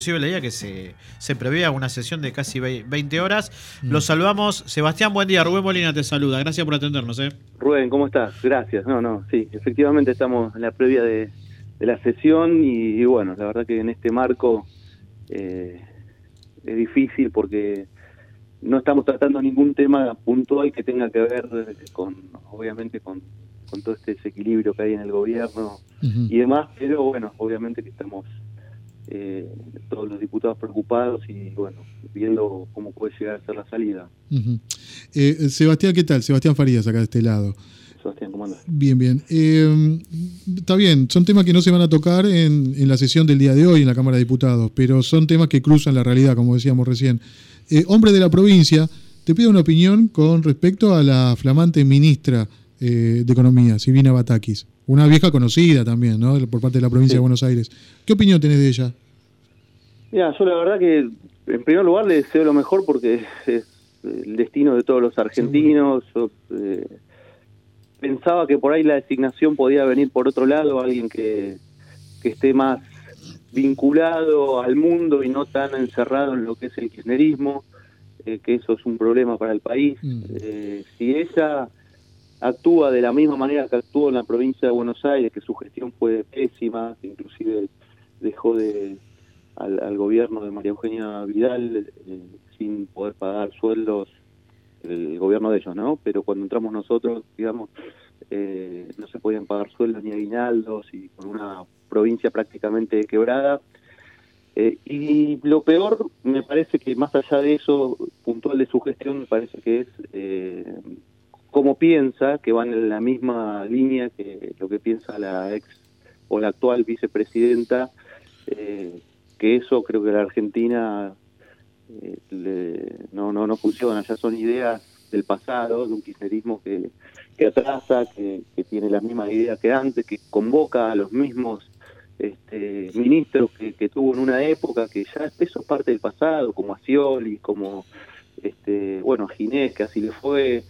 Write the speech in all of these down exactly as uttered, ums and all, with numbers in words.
leía que se, se prevé una sesión de casi veinte horas. Mm. Los saludamos. Sebastián, buen día. Rubén Molina te saluda. Gracias por atendernos. ¿eh? Rubén, ¿cómo estás? Gracias. No, no, sí, efectivamente estamos en la previa de, de la sesión y, y bueno, la verdad que en este marco eh, es difícil porque no estamos tratando ningún tema puntual que tenga que ver con, obviamente, con, con todo este desequilibrio que hay en el gobierno uh-huh. y demás, pero bueno, obviamente que estamos Eh, todos los diputados preocupados y bueno, viendo cómo puede llegar a ser la salida. Uh-huh. eh, Sebastián, ¿qué tal? Sebastián Farías, acá de este lado. Sebastián, ¿cómo andas? Bien, bien. Eh, está bien, son temas que no se van a tocar en, en la sesión del día de hoy en la Cámara de Diputados, pero son temas que cruzan la realidad, como decíamos recién. Eh, hombre de la provincia, te pido una opinión con respecto a la flamante ministra eh, de Economía, Silvina Batakis. Una vieja conocida también, ¿no? Por parte de la provincia sí. de Buenos Aires. ¿Qué opinión tenés de ella? Mira, yo la verdad que en primer lugar le deseo lo mejor porque es el destino de todos los argentinos. Sí. Yo eh, pensaba que por ahí la designación podía venir por otro lado, alguien que, que esté más vinculado al mundo y no tan encerrado en lo que es el kirchnerismo, eh, que eso es un problema para el país. Mm. Eh, si ella actúa de la misma manera que actuó en la provincia de Buenos Aires, que su gestión fue pésima, inclusive dejó de al, al gobierno de María Eugenia Vidal eh, sin poder pagar sueldos, el gobierno de ellos, ¿no? Pero cuando entramos nosotros, digamos, eh, no se podían pagar sueldos ni aguinaldos y con una provincia prácticamente quebrada. Eh, y lo peor, me parece que más allá de eso, puntual de su gestión, me parece que es eh, cómo piensa, que van en la misma línea que lo que piensa la ex o la actual vicepresidenta, eh, que eso creo que la Argentina eh, le, no, no, no funciona, ya son ideas del pasado, de un kirchnerismo que, que atrasa, que, que tiene las mismas ideas que antes, que convoca a los mismos este, ministros que, que tuvo en una época, que ya eso es parte del pasado, como a Scioli, como este, bueno, a Ginés, que así le fue,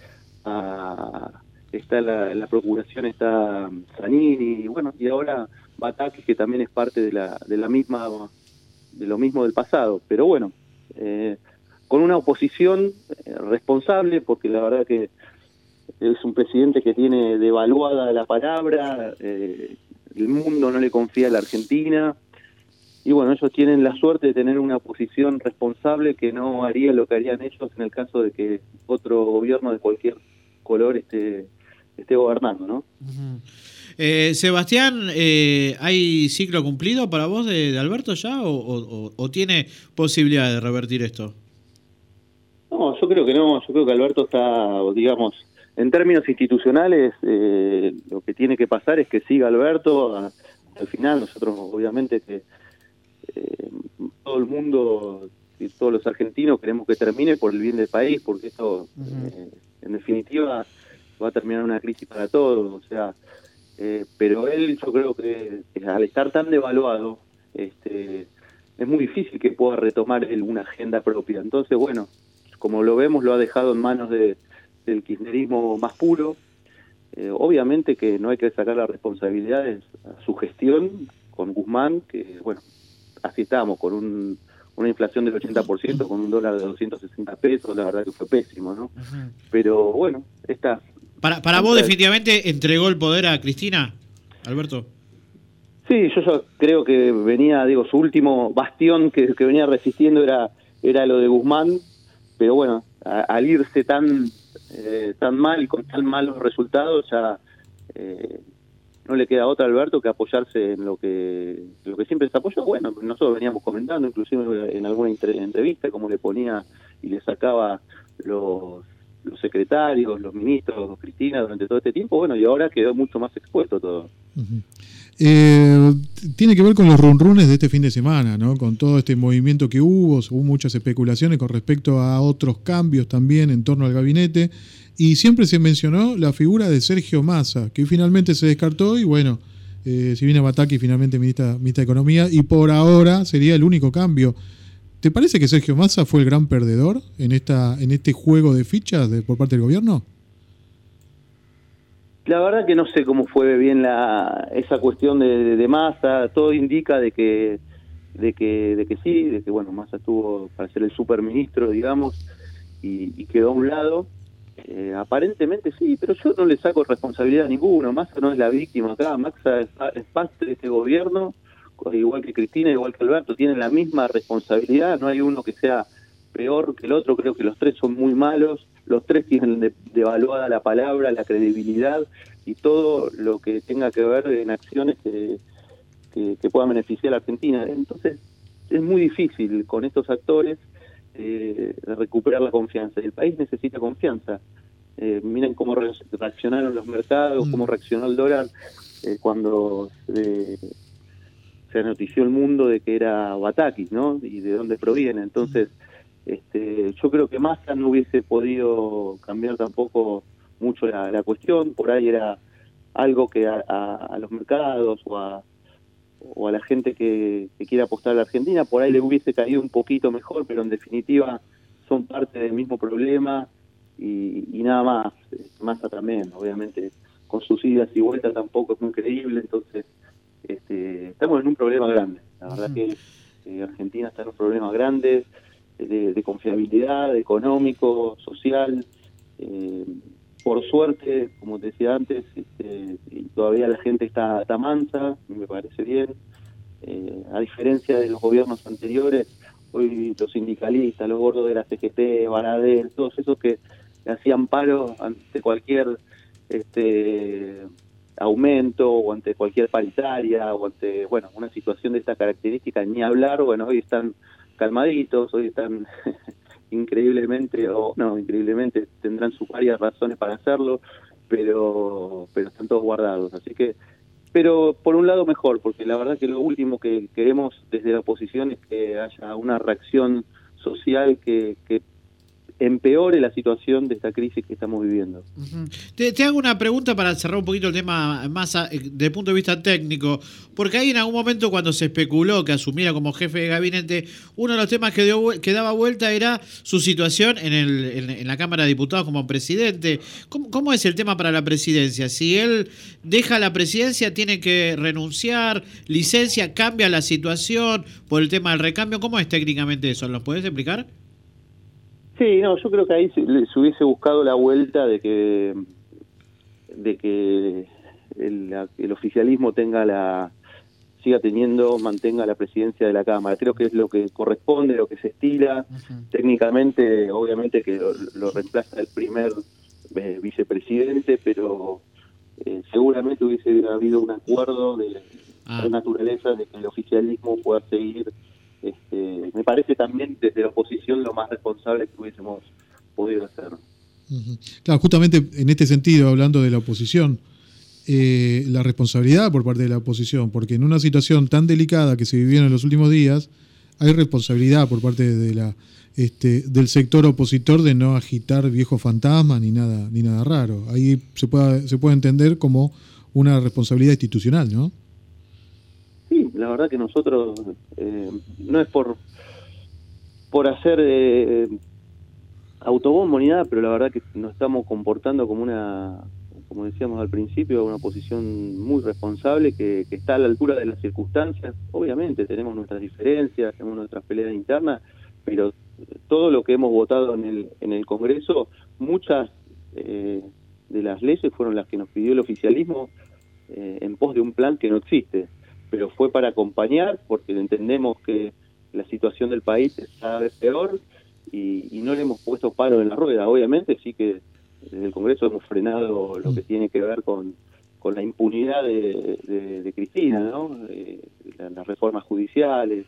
a, está la, la procuración, está Zanini, y bueno, y ahora Batakis, que también es parte de la, de la misma, de lo mismo del pasado, pero bueno, eh, con una oposición eh, responsable, porque la verdad que es un presidente que tiene devaluada la palabra, eh, el mundo no le confía a la Argentina, y bueno, ellos tienen la suerte de tener una oposición responsable que no haría lo que harían ellos en el caso de que otro gobierno de cualquier color esté, esté gobernando, ¿no? Uh-huh. Eh, Sebastián, eh, ¿hay ciclo cumplido para vos de, de Alberto ya o, o, o tiene posibilidad de revertir esto? No, yo creo que no, yo creo que Alberto está, digamos, en términos institucionales, eh, lo que tiene que pasar es que siga Alberto, a, al final nosotros obviamente que eh, todo el mundo y todos los argentinos queremos que termine por el bien del país, porque esto uh-huh. eh, en definitiva va a terminar una crisis para todos, o sea, eh, pero él yo creo que eh, al estar tan devaluado, este, es muy difícil que pueda retomar él una agenda propia, entonces bueno, como lo vemos lo ha dejado en manos de, del kirchnerismo más puro, eh, obviamente que no hay que sacar las responsabilidades a su gestión con Guzmán, que bueno, así estamos, con un, una inflación del ochenta por ciento, con un dólar de doscientos sesenta pesos, la verdad que fue pésimo, ¿no? Uh-huh. Pero bueno, está. Para, para vos definitivamente entregó el poder a Cristina, Alberto. Sí, yo, yo creo que venía, digo, su último bastión que, que venía resistiendo era, era lo de Guzmán, pero bueno, a, al irse tan, eh, tan mal y con tan malos resultados, ya eh, no le queda otra a Alberto que apoyarse en lo que, lo que siempre se apoyó. Bueno, nosotros veníamos comentando, inclusive en alguna entrevista, cómo le ponía y le sacaba los... los secretarios, los ministros, Cristina, durante todo este tiempo, bueno, y ahora quedó mucho más expuesto todo. Uh-huh. Eh, tiene que ver con los runrunes de este fin de semana, ¿no? Con todo este movimiento que hubo, hubo muchas especulaciones con respecto a otros cambios también en torno al gabinete, y siempre se mencionó la figura de Sergio Massa, que finalmente se descartó, y bueno, eh, Silvina Batakis finalmente ministra, ministra de Economía, y por ahora sería el único cambio. ¿Te parece que Sergio Massa fue el gran perdedor en esta en este juego de fichas de, por parte del gobierno? La verdad que no sé cómo fue bien la esa cuestión de, de, de Massa. Todo indica de que de que de que sí, de que bueno, Massa estuvo para ser el superministro, digamos, y, y quedó a un lado. Eh, aparentemente sí, pero yo no le saco responsabilidad a ninguno. Massa no es la víctima acá, Massa es, es parte de este gobierno, igual que Cristina, igual que Alberto, tienen la misma responsabilidad, no hay uno que sea peor que el otro, creo que los tres son muy malos, los tres tienen de, devaluada la palabra, la credibilidad y todo lo que tenga que ver en acciones que, que, que puedan beneficiar a la Argentina. Entonces es muy difícil con estos actores eh, recuperar la confianza, y el país necesita confianza. Eh, miren cómo re reaccionaron los mercados, cómo reaccionó el dólar eh, cuando eh, se anotició el mundo de que era Batakis, ¿no? Y de dónde proviene. Entonces, este, yo creo que Massa no hubiese podido cambiar tampoco mucho la, la cuestión. Por ahí era algo que a, a, a los mercados o a, o a la gente que, que quiere apostar a la Argentina, por ahí le hubiese caído un poquito mejor, pero en definitiva son parte del mismo problema y, y nada más. Massa también, obviamente, con sus idas y vueltas tampoco es muy creíble, entonces este, estamos en un problema grande. La verdad uh-huh. que eh, Argentina está en un problema grande de, de confiabilidad, económico, social. Eh, por suerte, como te decía antes, este, y todavía la gente está, está mansa, me parece bien. Eh, a diferencia de los gobiernos anteriores, hoy los sindicalistas, los gordos de la C G T, Baradel, todos esos que hacían paro ante cualquier este, aumento o ante cualquier paritaria o ante bueno una situación de esta característica, ni hablar, bueno, hoy están calmaditos, hoy están increíblemente, o no, increíblemente tendrán sus varias razones para hacerlo, pero pero están todos guardados, así que, pero por un lado mejor, porque la verdad que lo último que queremos desde la oposición es que haya una reacción social que, que empeore la situación de esta crisis que estamos viviendo. Uh-huh. te, te hago una pregunta para cerrar un poquito el tema más a, desde el punto de vista técnico, porque ahí en algún momento cuando se especuló que asumiera como jefe de gabinete, uno de los temas que, dio, que daba vuelta era su situación en, el, en, en la Cámara de Diputados como presidente. ¿Cómo, ¿Cómo es el tema para la presidencia? Si él deja la presidencia, tiene que renunciar, licencia, cambia la situación por el tema del recambio. ¿Cómo es técnicamente eso? ¿Lo podés explicar? Sí, no, yo creo que ahí se, se hubiese buscado la vuelta de que de que el, la, el oficialismo tenga la siga teniendo, mantenga la presidencia de la Cámara. Creo que es lo que corresponde, lo que se estila. Uh-huh. Técnicamente, obviamente que lo, lo reemplaza el primer eh, vicepresidente, pero eh, seguramente hubiese habido un acuerdo de ah. naturaleza de que el oficialismo pueda seguir. Este, me parece también desde la oposición lo más responsable que hubiésemos podido hacer. Uh-huh. Claro, justamente en este sentido, hablando de la oposición, eh, la responsabilidad por parte de la oposición, porque en una situación tan delicada que se vivió en los últimos días, hay responsabilidad por parte de la este, del sector opositor de no agitar viejos fantasmas ni nada ni nada raro. Ahí se puede se puede entender como una responsabilidad institucional, ¿no? Sí, la verdad que nosotros, eh, no es por por hacer eh, autobombo ni nada, pero la verdad que nos estamos comportando como una, como decíamos al principio, una posición muy responsable que, que está a la altura de las circunstancias. Obviamente tenemos nuestras diferencias, tenemos nuestras peleas internas, pero todo lo que hemos votado en el, en el Congreso, muchas eh, de las leyes fueron las que nos pidió el oficialismo eh, en pos de un plan que no existe. Pero fue para acompañar, porque entendemos que la situación del país es cada vez peor y, y no le hemos puesto palo en la rueda. Obviamente sí que desde el Congreso hemos frenado lo que tiene que ver con, con la impunidad de, de, de Cristina, ¿no? Eh, las reformas judiciales,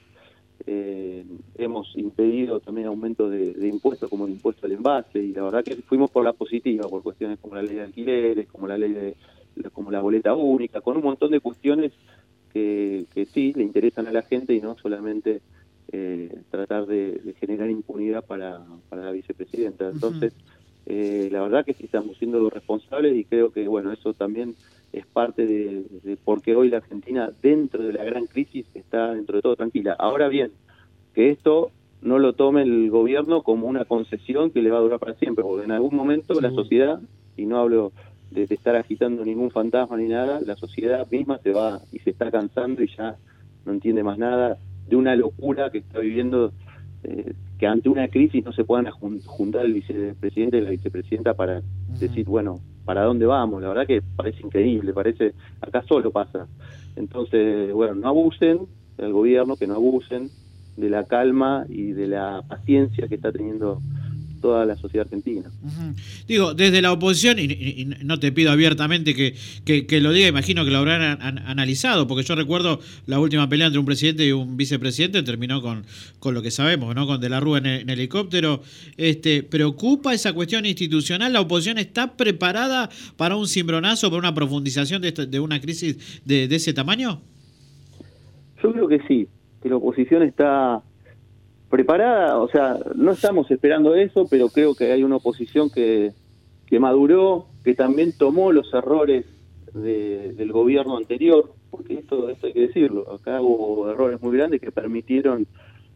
eh, hemos impedido también aumento de, de impuestos como el impuesto al envase, y la verdad que fuimos por la positiva, por cuestiones como la ley de alquileres, como la ley de como la boleta única, con un montón de cuestiones Que, que sí le interesan a la gente y no solamente eh, tratar de, de generar impunidad para, para la vicepresidenta. Entonces, uh-huh. eh, la verdad que sí estamos siendo responsables y creo que bueno eso también es parte de, de por qué hoy la Argentina, dentro de la gran crisis, está dentro de todo tranquila. Ahora bien, que esto no lo tome el gobierno como una concesión que le va a durar para siempre, porque en algún momento sí. la sociedad, y no hablo de, de estar agitando ningún fantasma ni nada, la sociedad misma se va y se está cansando y ya no entiende más nada, de una locura que está viviendo, eh, que ante una crisis no se puedan jun- juntar el vicepresidente y la vicepresidenta para uh-huh. decir, bueno, ¿para dónde vamos? La verdad que parece increíble, parece, acá solo pasa. Entonces, bueno, no abusen del gobierno, que no abusen de la calma y de la paciencia que está teniendo toda la sociedad argentina. Uh-huh. Digo, desde la oposición, y, y, y no te pido abiertamente que, que, que lo diga, imagino que lo habrán an, an, analizado, porque yo recuerdo la última pelea entre un presidente y un vicepresidente, terminó con, con lo que sabemos, ¿no? Con De la Rúa en, en helicóptero. Este, ¿preocupa esa cuestión institucional? ¿La oposición está preparada para un cimbronazo, para una profundización de, esta, de una crisis de, de ese tamaño? Yo creo que sí, que la oposición está preparada, o sea, no estamos esperando eso, pero creo que hay una oposición que, que maduró, que también tomó los errores de, del gobierno anterior, porque esto, esto hay que decirlo, acá hubo errores muy grandes que permitieron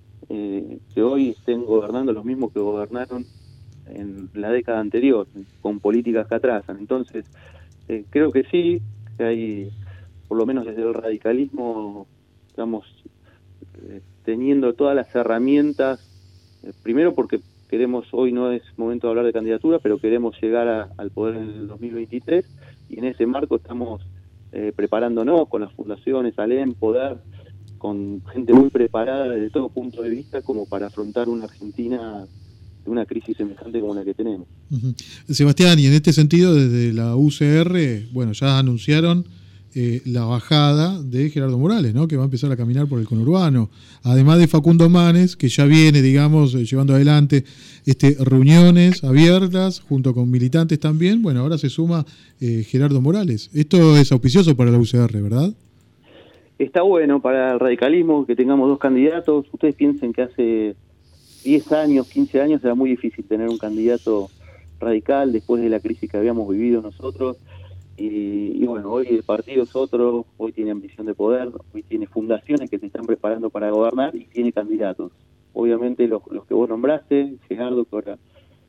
eh, que hoy estén gobernando los mismos que gobernaron en la década anterior, con políticas que atrasan. Entonces, eh, creo que sí, que hay, por lo menos desde el radicalismo, estamos eh, teniendo todas las herramientas, eh, primero porque queremos, hoy no es momento de hablar de candidatura, pero queremos llegar a, al poder en el dos mil veintitrés, y en ese marco estamos eh, preparándonos con las fundaciones, Alem, Poder, con gente muy preparada desde todo punto de vista como para afrontar una Argentina de una crisis semejante como la que tenemos. Uh-huh. Sebastián, y en este sentido desde la U C R, bueno, ya anunciaron Eh, la bajada de Gerardo Morales, ¿no? Que va a empezar a caminar por el conurbano, además de Facundo Manes, que ya viene, digamos, eh, llevando adelante este, reuniones abiertas junto con militantes también. Bueno, ahora se suma eh, Gerardo Morales. Esto es auspicioso para la U C R, ¿verdad? Está bueno para el radicalismo que tengamos dos candidatos. Ustedes piensen que hace diez años, quince años era muy difícil tener un candidato radical después de la crisis que habíamos vivido nosotros. Y, y bueno, hoy el partido es otro, hoy tiene ambición de poder, hoy tiene fundaciones que se están preparando para gobernar y tiene candidatos. Obviamente los, los que vos nombraste, Gerardo, que ahora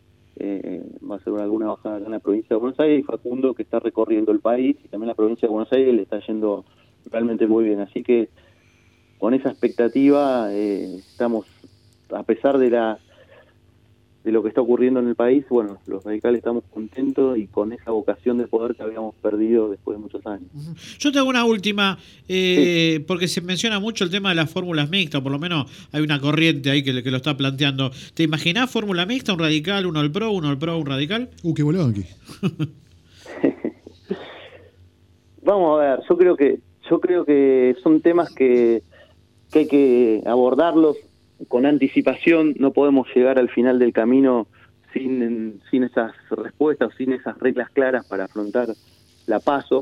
eh, va a hacer alguna bajada acá en la provincia de Buenos Aires, y Facundo, que está recorriendo el país, y también la provincia de Buenos Aires le está yendo realmente muy bien. Así que con esa expectativa eh, estamos, a pesar de la de lo que está ocurriendo en el país, bueno, los radicales estamos contentos y con esa vocación de poder que habíamos perdido después de muchos años. Yo tengo una última, eh, sí. porque se menciona mucho el tema de las fórmulas mixtas, por lo menos hay una corriente ahí que, que lo está planteando. ¿Te imaginás fórmula mixta, un radical, uno al pro, uno al pro, un radical? Uh, qué volado aquí. Vamos a ver, yo creo que yo creo que son temas que, que hay que abordarlos con anticipación. No podemos llegar al final del camino sin, sin esas respuestas, sin esas reglas claras para afrontar la PASO.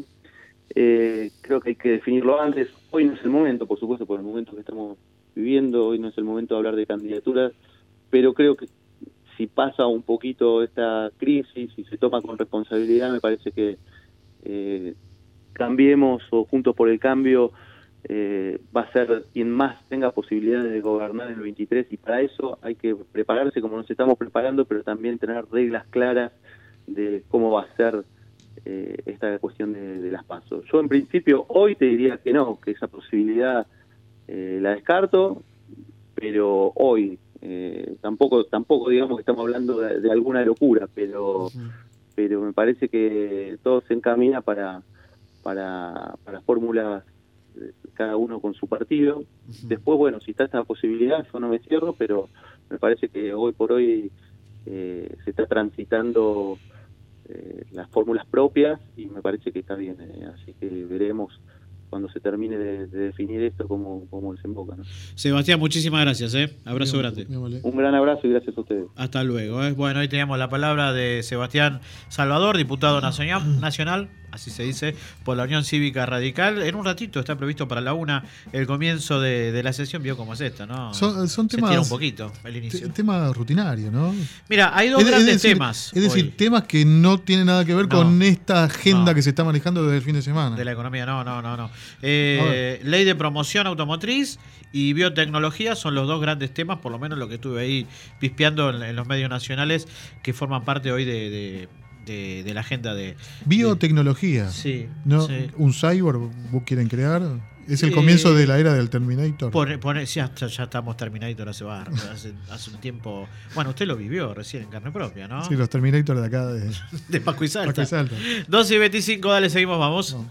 Eh, creo que hay que definirlo antes. Hoy no es el momento, por supuesto, por el momento que estamos viviendo, hoy no es el momento de hablar de candidaturas, pero creo que si pasa un poquito esta crisis y se toma con responsabilidad, me parece que eh, Cambiemos o Juntos por el Cambio Eh, va a ser quien más tenga posibilidades de gobernar en el veintitrés, y para eso hay que prepararse como nos estamos preparando, pero también tener reglas claras de cómo va a ser eh, esta cuestión de, de las PASO. Yo en principio hoy te diría que no, que esa posibilidad eh, la descarto, pero hoy eh, tampoco tampoco digamos que estamos hablando de, de alguna locura, pero uh-huh. pero me parece que todo se encamina para para para fórmulas cada uno con su partido. Uh-huh. Después, bueno, si está esta posibilidad, yo no me cierro, pero me parece que hoy por hoy eh, se está transitando eh, las fórmulas propias y me parece que está bien. Eh, así que veremos cuando se termine de, de definir esto cómo, cómo desemboca, ¿no? Sebastián, muchísimas gracias, ¿eh? Abrazo grande. Un gran abrazo y gracias a ustedes. Hasta luego, ¿eh? Bueno, hoy teníamos la palabra de Sebastián Salvador, diputado nacional, nacional, así se dice, por la Unión Cívica Radical. En un ratito está previsto para la una el comienzo de, de la sesión. Vio cómo es esto, ¿no? Son, son se temas, tira un poquito el inicio. Temas rutinarios, ¿no? Mira, hay dos es, grandes es decir, temas. Es decir, hoy. temas que no tienen nada que ver no, con esta agenda no. que se está manejando desde el fin de semana. De la economía, no, no, no. no. Eh, ley de promoción automotriz y biotecnología son los dos grandes temas, por lo menos lo que estuve ahí pispeando en, en los medios nacionales, que forman parte hoy de... de De, de la agenda de... Biotecnología. De, sí, ¿no? sí. ¿Un cyborg quieren crear? Es el comienzo eh, de la era del Terminator. Pone, pone, ya, ya estamos Terminator hace, hace, hace un tiempo. Bueno, usted lo vivió recién en carne propia, ¿no? Sí, los Terminator de acá. De, de Pascu y Salta. Pascu y Salta. doce y veinticinco, dale, seguimos, vamos. vamos.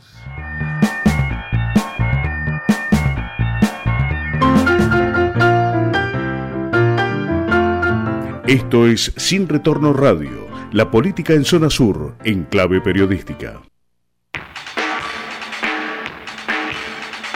Esto es Sin Retorno Radio, la política en Zona Sur, en clave periodística.